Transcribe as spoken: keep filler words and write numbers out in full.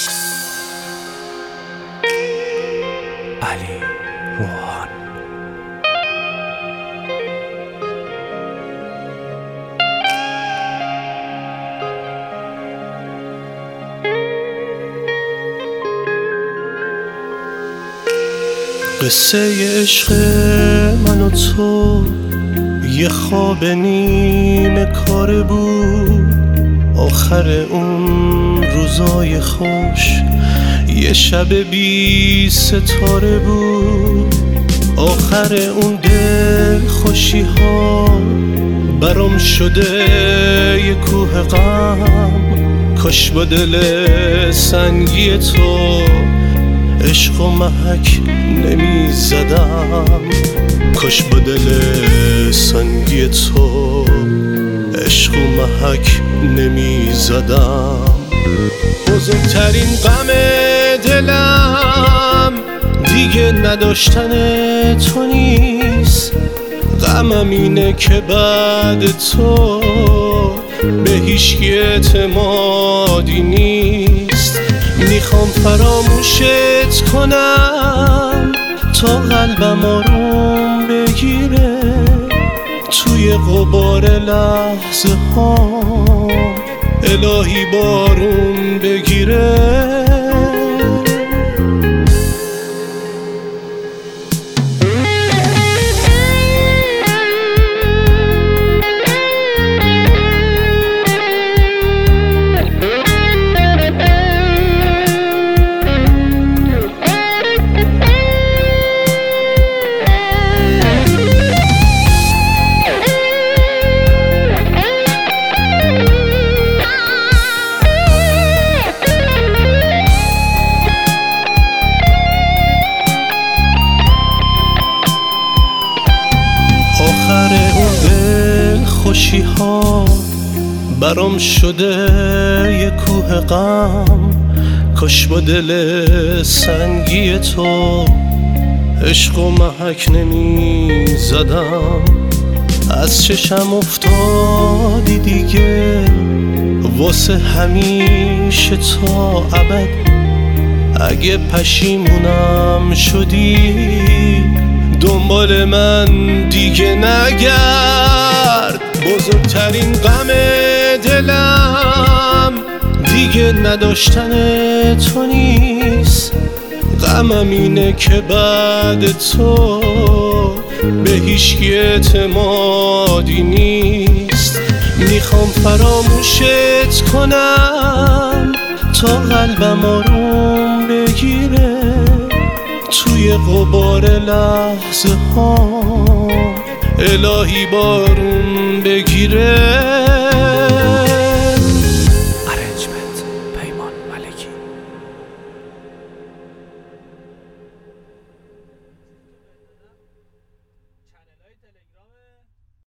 علی روحان. قصه عشق من و تو یه خواب نیمه کاره بود. آخر اون روزای خوش یه شب بی ستاره بود. آخر اون دل خوشی ها برام شده یه کوه غم. کاش با دل سنگی تو عشق و محک نمی زدم. کاش با دل سنگی تو عشق و محک نمی زدم. بزرگترین غم دلم دیگه نداشتن تو نیست. غمم اینه که بعد تو به هیچکی اعتمادی نیست. میخوام فراموشت کنم تا قلبم آروم بگیره. توی غبار لحظه ها الهی بارون بگیره. آخر اون دل خوشی ها برام شده یه کوه غم. کاش با دل سنگی تو عشق و محک نمی زدم. از چشم افتادی دیگه واسه همیشه تا ابد. اگه پشیمونم شدی دنبال من دیگه نگرد. بزرگترین غم دلم دیگه نداشتن تو نیست. غمم اینه که بعد تو به هیچکی اعتمادی نیست. میخوام فراموشت کنم تا قلبم آروم بگیره. توی غبار لحظه ها الهی بارون بگیره.